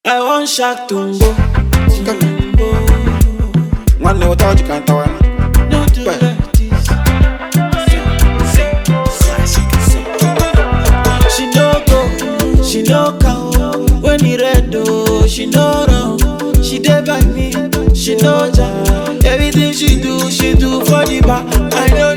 I want Shaq Tumbo. One little touch, you can't tell me. No do like this. She no go, she no count. When he red oh, she no run. She dey by me, she no jam. Everything she do for the bar. I know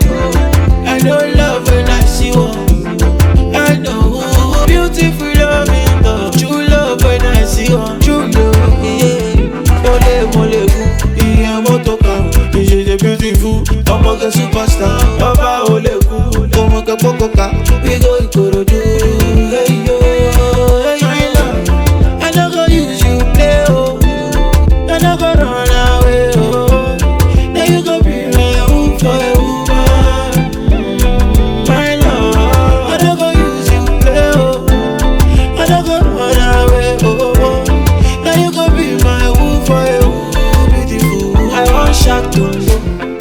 love when I see one. I know beautiful love in love. True love when I see one. True love, yeah. Mole gu, iye moto kan. She's a beautiful, ọmọ ke superstar. Ọba oleku, ọmọ ke pokoka. We go Ikorodu, hey yo, hey my love. I no go use you play oh, I no go run away oh. Now you go be my woo for a woman, my love. I no go use you play oh, I no go run away oh. Now you go be my woo for a woman, beautiful. I want Shaq Tumbo.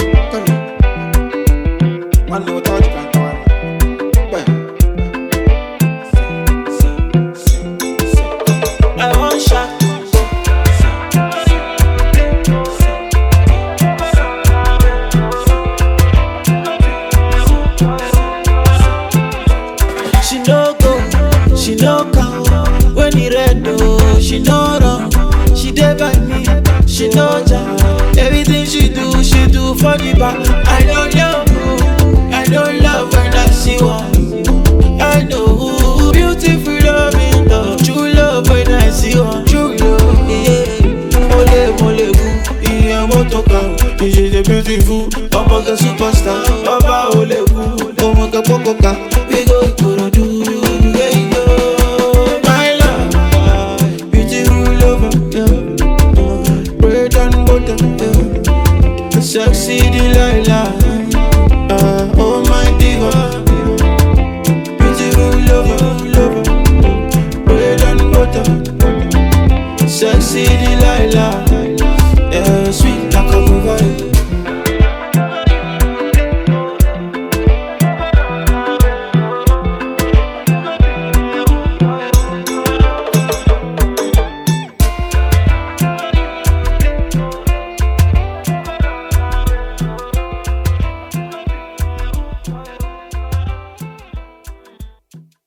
One little touch, you can't tell me. I want Shaq Tumbo. She no go, she no count. When he red oh, she no run. She dey by me, she no jam. Everything she do for the bar. I know love when I see one. I know beautiful love in love. True love when I see one. True love, yeah. Mole gu, iye moto kan. She's a beautiful, ọmọ ke superstar. Ọba oleku, ọmọ ke pokoka. We go Ikorodu.